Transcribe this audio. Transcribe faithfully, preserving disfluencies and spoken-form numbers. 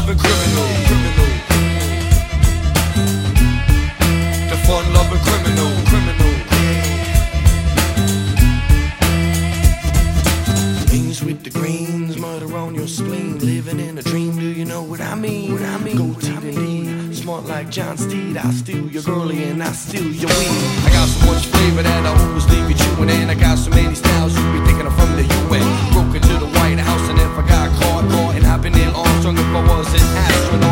fun-loving criminal. Criminal. The fun-loving criminal. Criminal. Beans with the greens, murder on your spleen. Living in a dream, do you know what I mean? What I mean? Go to the lead, smart like John Steed. I steal your girlie and I steal your weed. I got so much flavor that I always leave you chewing. And I got so many styles, you be thinking I'm from the U N. Broke into the White House and if I got caught, caught. And I've been Neil Armstrong if I was an astronaut.